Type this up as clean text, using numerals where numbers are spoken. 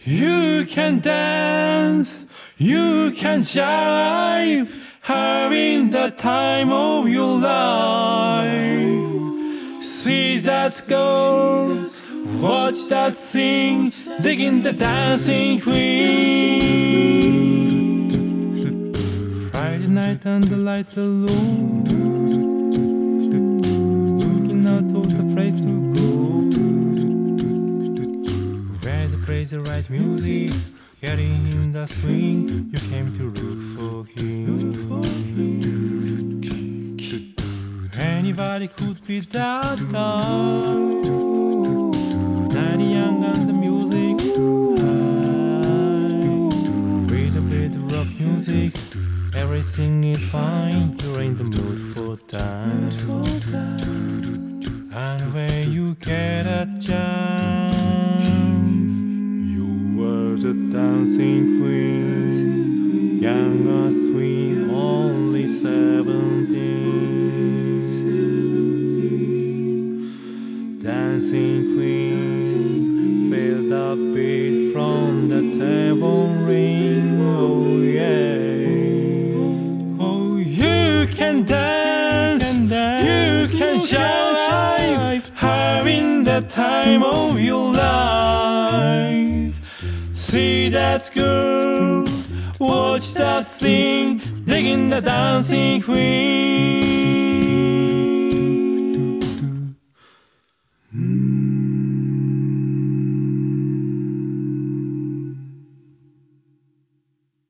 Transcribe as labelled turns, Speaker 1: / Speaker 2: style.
Speaker 1: You can dance, you can jive, having the time of your life. See that girl, watch that sing, digging the dancing queen. Friday night and the light alone, looking out of the place to go, where the crazy right music, getting in the swing. You came to look for him. Anybody could be that guy. Night young and the music high. Play the rock music. Everything is fine. You're in the mood for time. And when you get a chance, you were the dancing queen, young and sweet, only 17. Dancing queen, feel the beat from the tambourine. Oh yeah. Oh, you can dance, you can shine, having the time of your life. See that girl, watch that sing, digging the dancing queen.